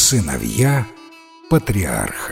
сыновья патриарха.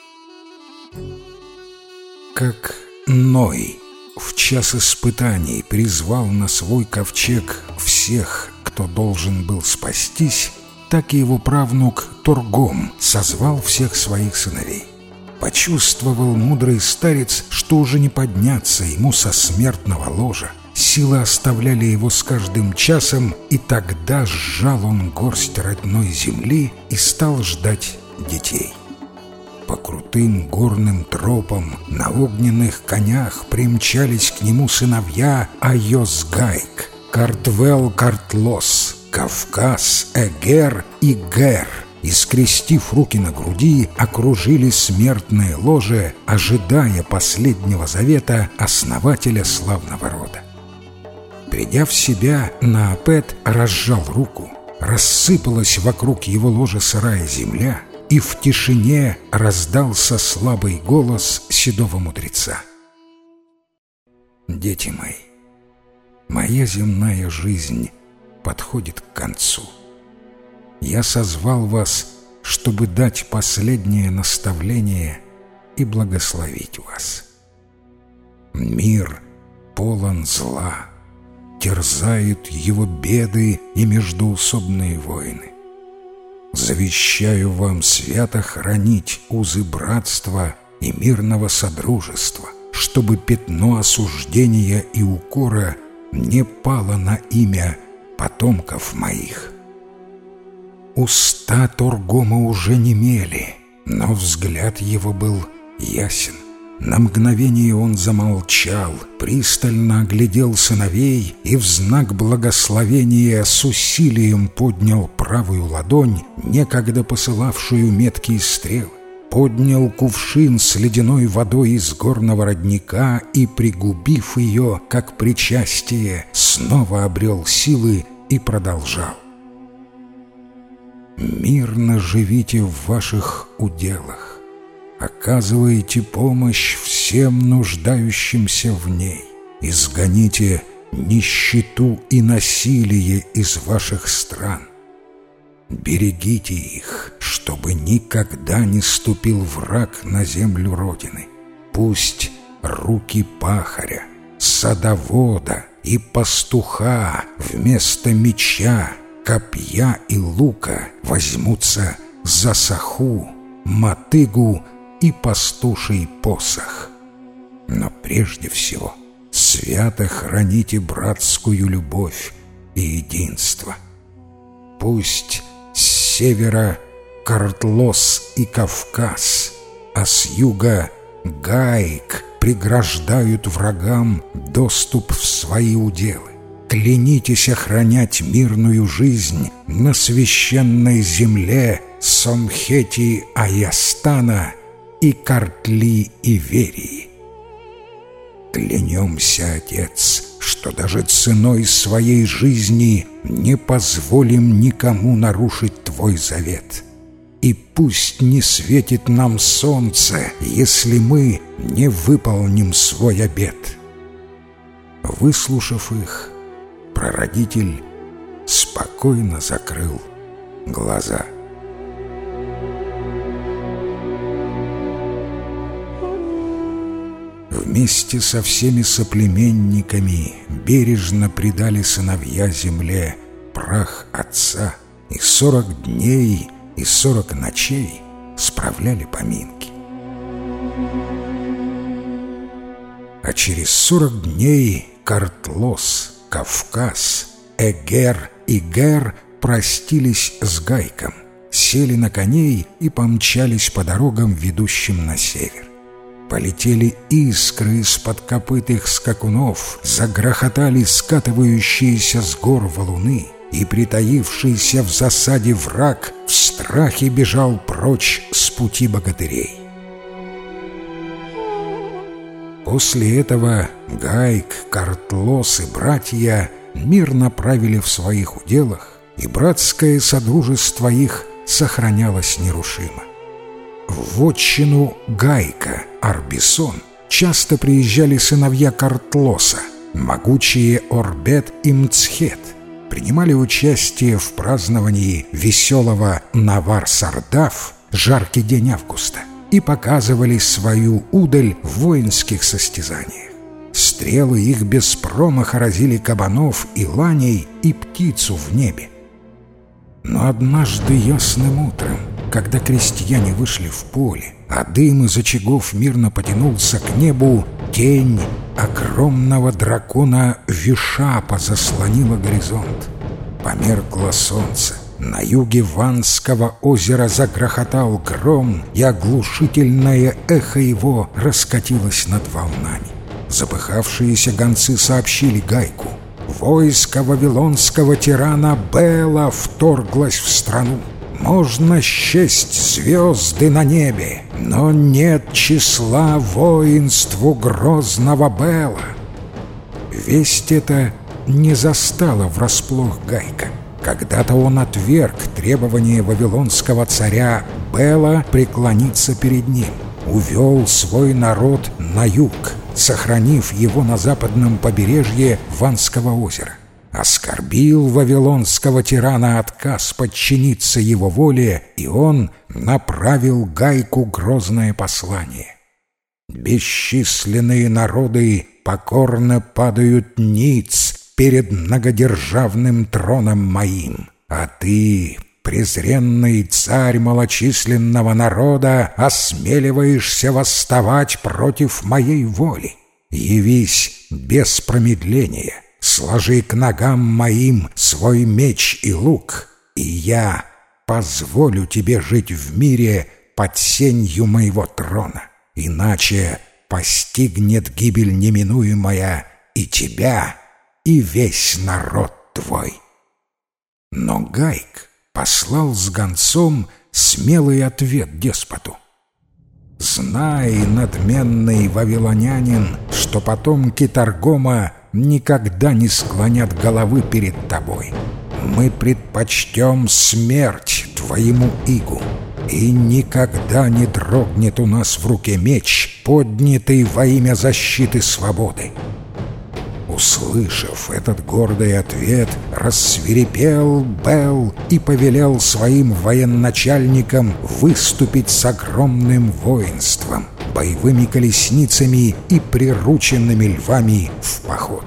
Как Ной в час испытаний призвал на свой ковчег всех, кто должен был спастись, так и его правнук Торгом созвал всех своих сыновей. Почувствовал мудрый старец, что уже не подняться ему со смертного ложа. Силы оставляли его с каждым часом, и тогда сжал он горсть родной земли и стал ждать детей. По крутым горным тропам на огненных конях примчались к нему сыновья Айос-Гайк, Картвел-Картлос, Кавказ, Эгер и Гер, и, скрестив руки на груди, окружили смертное ложе, ожидая последнего завета основателя славного рода. Придя в себя, Наапет разжал руку, рассыпалась вокруг его ложа сырая земля, и в тишине раздался слабый голос седого мудреца. «Дети мои, моя земная жизнь подходит к концу. Я созвал вас, чтобы дать последнее наставление и благословить вас. Мир полон зла, терзают его беды и междоусобные войны. Завещаю вам свято хранить узы братства и мирного содружества, чтобы пятно осуждения и укора не пало на имя потомков моих». Уста Торгома уже немели, но взгляд его был ясен. На мгновение он замолчал, пристально оглядел сыновей и в знак благословения с усилием поднял правую ладонь, некогда посылавшую меткие стрелы, поднял кувшин с ледяной водой из горного родника и, пригубив ее, как причастие, снова обрел силы и продолжал. «Мирно живите в ваших уделах, оказывайте помощь всем нуждающимся в ней, изгоните нищету и насилие из ваших стран. Берегите их, чтобы никогда не ступил враг на землю Родины. Пусть руки пахаря, садовода и пастуха вместо меча, копья и лука возьмутся за саху, мотыгу и пастуший посох. Но прежде всего свято храните братскую любовь и единство. Пусть с севера Картлос и Кавказ, а с юга Гайк преграждают врагам доступ в свои уделы. Клянитесь охранять мирную жизнь на священной земле Сомхети Аястана и Картли Иверии. Клянемся, Отец, что даже ценой своей жизни не позволим никому нарушить Твой завет. И пусть не светит нам солнце, если мы не выполним свой обет». Выслушав их, прародитель спокойно закрыл глаза. Вместе со всеми соплеменниками бережно предали сыновья земле прах отца, и 40 дней и 40 ночей справляли поминки. А через 40 дней Картлос, Кавказ, Эгер и Гер простились с Гайком, сели на коней и помчались по дорогам, ведущим на север. Полетели искры из-под копыт их скакунов, загрохотали скатывающиеся с гор валуны, и притаившийся в засаде враг в страхе бежал прочь с пути богатырей. После этого Гайк, Картлос и братья мирно правили в своих уделах, и братское содружество их сохранялось нерушимо. В вотчину Гайка, Арбисон, часто приезжали сыновья Картлоса, могучие Орбет и Мцхет. принимали участие в праздновании веселого Навар-Сардав, жаркий день августа, и показывали свою удаль в воинских состязаниях. Стрелы их без промаха разили кабанов и ланей и птицу в небе. Но однажды ясным утром, когда крестьяне вышли в поле, а дым из очагов мирно потянулся к небу, тень огромного дракона Вишапа заслонила горизонт. Померкло солнце. На юге Ванского озера загрохотал гром, и оглушительное эхо его раскатилось над волнами. Запыхавшиеся гонцы сообщили Гайку: войско вавилонского тирана Бела вторглось в страну. Можно счесть звезды на небе, но нет числа воинству грозного Бела. Весть эта не застала врасплох Гайка. Когда-то он отверг требование вавилонского царя Бела преклониться перед ним, увел свой народ на юг, сохранив его на западном побережье Ванского озера. Оскорбил вавилонского тирана отказ подчиниться его воле, и он направил Гайку грозное послание: «Бесчисленные народы покорно падают ниц перед многодержавным троном моим, а ты, презренный царь малочисленного народа, осмеливаешься восставать против моей воли. Явись без промедления, сложи к ногам моим свой меч и лук, и я позволю тебе жить в мире под сенью моего трона. Иначе постигнет гибель неминуемая и тебя, и весь народ твой». Но Гайк послал с гонцом смелый ответ деспоту: «Знай, надменный вавилонянин, что потомки Таргома никогда не склонят головы перед тобой. Мы предпочтем смерть твоему игу, и никогда не дрогнет у нас в руке меч, поднятый во имя защиты свободы». Услышав этот гордый ответ, рассвирепел Бел и повелел своим военачальникам выступить с огромным воинством, боевыми колесницами и прирученными львами в поход.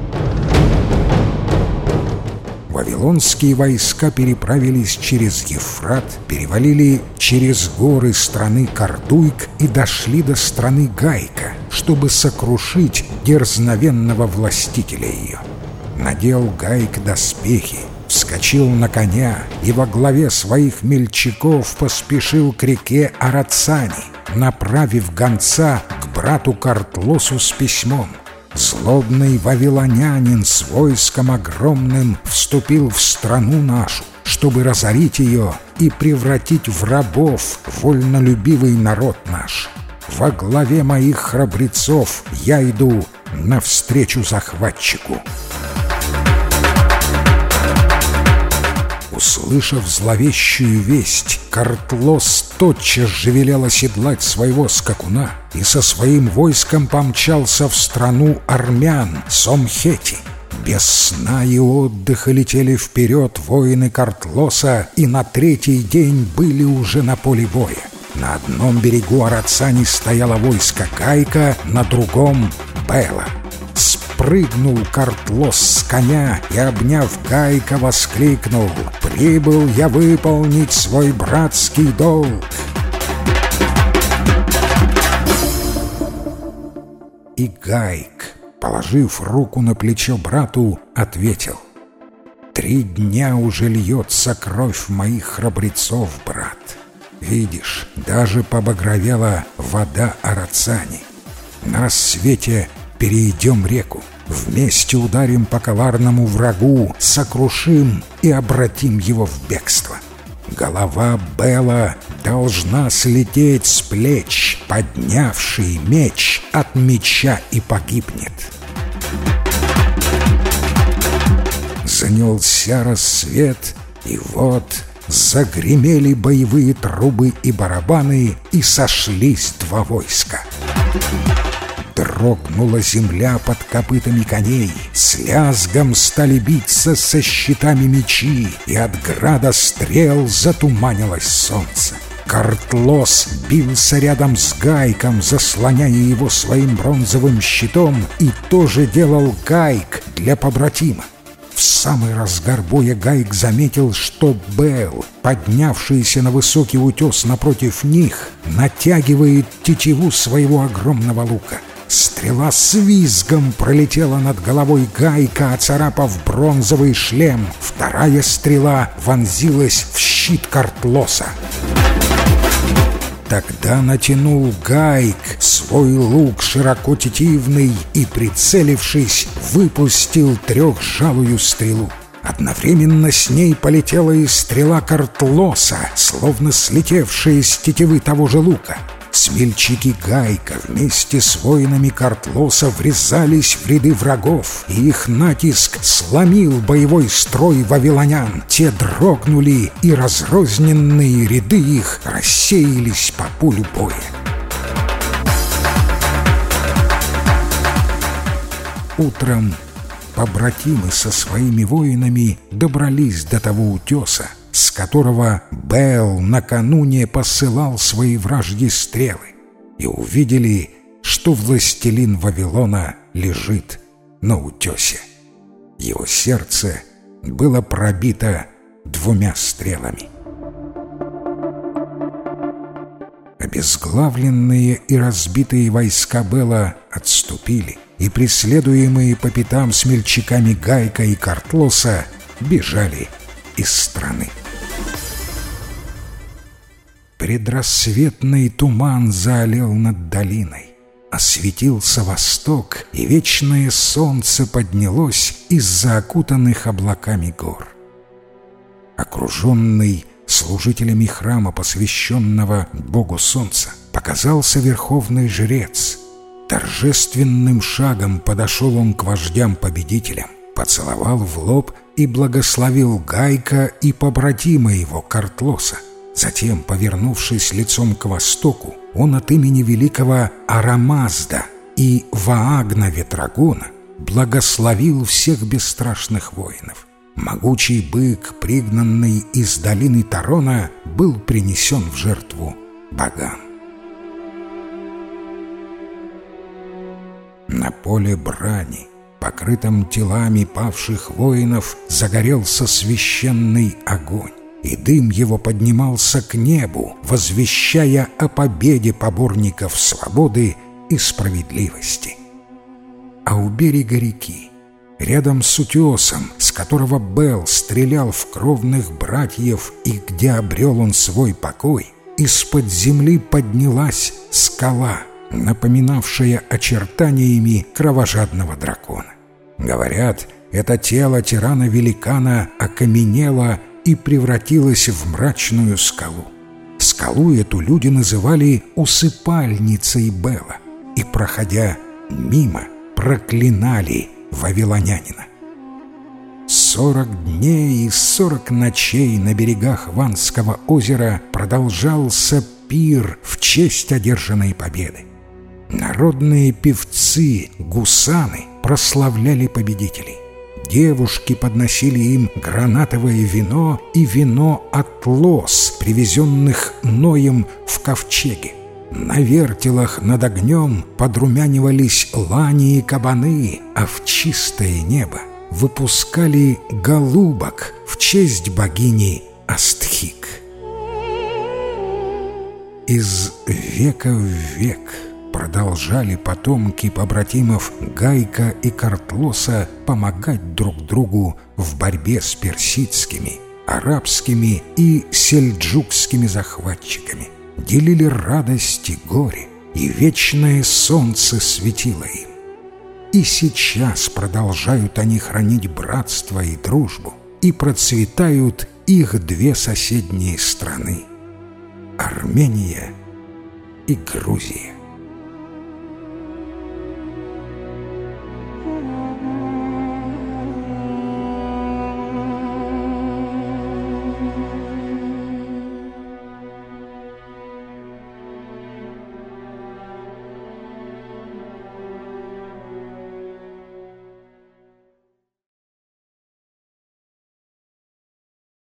Вавилонские войска переправились через Ефрат, перевалили через горы страны Кардуйк и дошли до страны Гайка, чтобы сокрушить дерзновенного властителя ее. Надел Гайк доспехи, вскочил на коня и во главе своих мельчаков поспешил к реке Арацани, направив гонца к брату Картлосу с письмом. Злобный вавилонянин с войском огромным вступил в страну нашу, чтобы разорить ее и превратить в рабов вольнолюбивый народ наш. Во главе моих храбрецов я иду навстречу захватчику». Услышав зловещую весть, Картлос тотчас же велел оседлать своего скакуна и со своим войском помчался в страну армян, Сомхети. Без сна и отдыха летели вперед воины Картлоса и на третий день были уже на поле боя. На одном берегу Арацани стояло войско Гайка, на другом — Бела. Спрыгнул Картлос с коня и, обняв Гайка, воскликнул: «Прибыл я выполнить свой братский долг!» И Гайк, положив руку на плечо брату, ответил: «3 дня уже льется кровь моих храбрецов, брат. Видишь, даже побагровела вода Арацани. На рассвете перейдем реку, вместе ударим по коварному врагу, сокрушим и обратим его в бегство. Голова Бела должна слететь с плеч, поднявший меч от меча и погибнет». Занялся рассвет, и вот загремели боевые трубы и барабаны, и сошлись 2 войска. дрогнула земля под копытами коней, с лязгом стали биться со щитами мечи, и от града стрел затуманилось солнце. Картлос бился рядом с Гайком, заслоняя его своим бронзовым щитом, и тоже делал Гайк для побратима. В самый разгар боя Гайк заметил, что Бел, поднявшийся на высокий утес напротив них, натягивает тетиву своего огромного лука. Стрела с визгом пролетела над головой Гайка, оцарапав бронзовый шлем. Вторая стрела вонзилась в щит Картлоса. Тогда натянул Гайк свой лук широко тетивный и, прицелившись, выпустил трехжалую стрелу. Одновременно с ней полетела и стрела Картлоса, словно слетевшая с тетивы того же лука. Смельчаки Гайка вместе с воинами Картлоса врезались в ряды врагов, и их натиск сломил боевой строй вавилонян. Те дрогнули, и разрозненные ряды их рассеялись по полю боя. Утром побратимы со своими воинами добрались до того утеса, с которого Бел накануне посылал свои вражьи стрелы, и увидели, что властелин Вавилона лежит на утесе. Его сердце было пробито 2 стрелами. Обезглавленные и разбитые войска Бела отступили, и преследуемые по пятам смельчаками Гайка и Картлоса бежали из страны. Предрассветный туман заолел над долиной, осветился восток, и вечное солнце поднялось из-за окутанных облаками гор. Окруженный служителями храма, посвященного Богу Солнца, показался верховный жрец. Торжественным шагом подошел он к вождям-победителям, поцеловал в лоб и благословил Гайка и побратима его Картлоса. Затем, повернувшись лицом к востоку, он от имени великого Арамазда и Ваагна Ветрогона благословил всех бесстрашных воинов. Могучий бык, пригнанный из долины Тарона, был принесен в жертву богам. На поле брани, покрытом телами павших воинов, загорелся священный огонь, и дым его поднимался к небу, возвещая о победе поборников свободы и справедливости. А у берега реки, рядом с утесом, с которого Бел стрелял в кровных братьев и где обрел он свой покой, из-под земли поднялась скала, напоминавшая очертаниями кровожадного дракона. Говорят, это тело тирана-великана окаменело и превратилась в мрачную скалу. Скалу эту люди называли усыпальницей Бела и, проходя мимо, проклинали вавилонянина. 40 дней и 40 ночей на берегах Ванского озера продолжался пир в честь одержанной победы. Народные певцы, гусаны, прославляли победителей. Девушки подносили им гранатовое вино и вино от лоз, привезенных Ноем в ковчеге. На вертелах над огнем подрумянивались лани и кабаны, а в чистое небо выпускали голубок в честь богини Астхик. Из века в век продолжали потомки побратимов Гайка и Картлоса помогать друг другу в борьбе с персидскими, арабскими и сельджукскими захватчиками. Делили радость и горе, и вечное солнце светило им. И сейчас продолжают они хранить братство и дружбу, и процветают их 2 соседние страны — Армения и Грузия.